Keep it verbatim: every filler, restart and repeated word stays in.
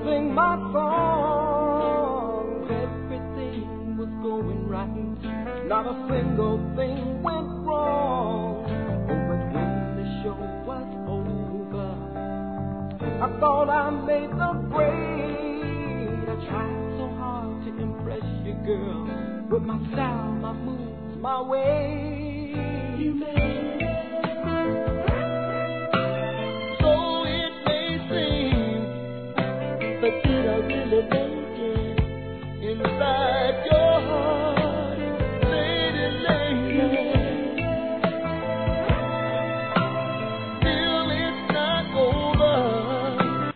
sing my songs. Everything was going right. Not a single thing went wrong. But when the show was over, I thought I made the grade. I tried so hard to impress you, girl, with my style, my moves, my way. You made